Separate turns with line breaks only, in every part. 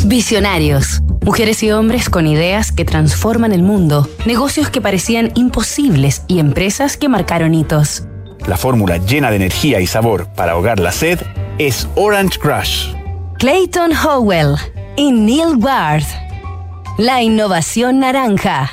Visionarios. Mujeres y hombres con ideas que transforman el mundo, negocios que parecían imposibles y empresas que marcaron hitos.
La fórmula llena de energía y sabor para ahogar la sed es Orange Crush.
Clayton Howell y Neil Ward. La innovación naranja.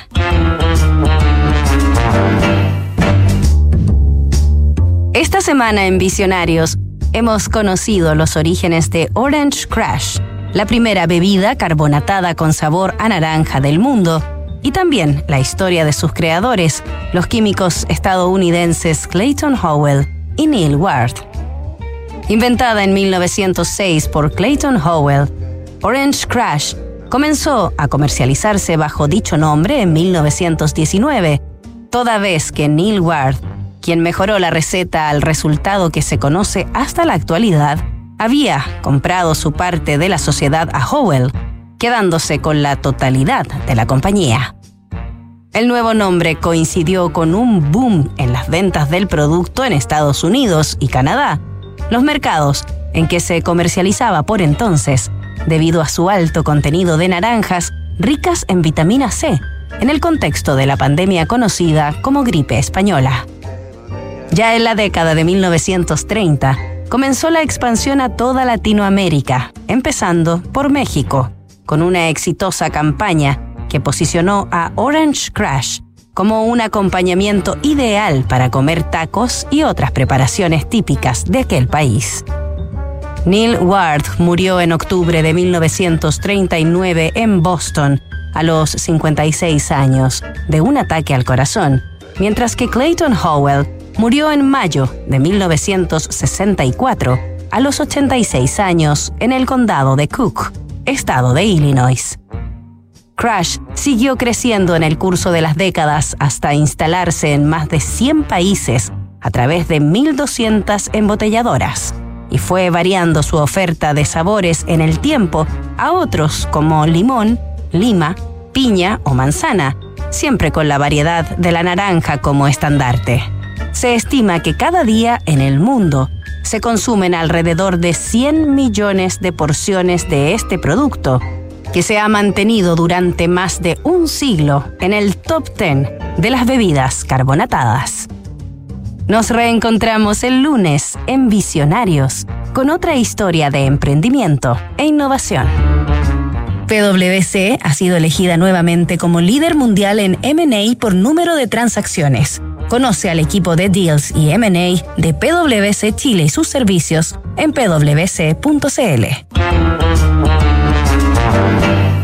Esta semana en Visionarios hemos conocido los orígenes de Orange Crush, la primera bebida carbonatada con sabor a naranja del mundo, y también la historia de sus creadores, los químicos estadounidenses Clayton Howell y Neil Ward. Inventada en 1906 por Clayton Howell, Orange Crush comenzó a comercializarse bajo dicho nombre en 1919, toda vez que Neil Ward, quien mejoró la receta al resultado que se conoce hasta la actualidad, había comprado su parte de la sociedad a Howell, quedándose con la totalidad de la compañía. El nuevo nombre coincidió con un boom en las ventas del producto en Estados Unidos y Canadá, los mercados en que se comercializaba por entonces, debido a su alto contenido de naranjas ricas en vitamina C, en el contexto de la pandemia conocida como gripe española. Ya en la década de 1930, comenzó la expansión a toda Latinoamérica, empezando por México, con una exitosa campaña que posicionó a Orange Crush como un acompañamiento ideal para comer tacos y otras preparaciones típicas de aquel país. Neil Ward murió en octubre de 1939 en Boston, a los 56 años, de un ataque al corazón, mientras que Clayton Howell murió en mayo de 1964, a los 86 años, en el condado de Cook, estado de Illinois. Crush siguió creciendo en el curso de las décadas hasta instalarse en más de 100 países a través de 1.200 embotelladoras, y fue variando su oferta de sabores en el tiempo a otros como limón, lima, piña o manzana, siempre con la variedad de la naranja como estandarte. Se estima que cada día en el mundo se consumen alrededor de 100 millones de porciones de este producto, que se ha mantenido durante más de un siglo en el top 10 de las bebidas carbonatadas. Nos reencontramos el lunes en Visionarios con otra historia de emprendimiento e innovación. PwC ha sido elegida nuevamente como líder mundial en M&A por número de transacciones. Conoce al equipo de Deals y M&A de PwC Chile y sus servicios en pwc.cl.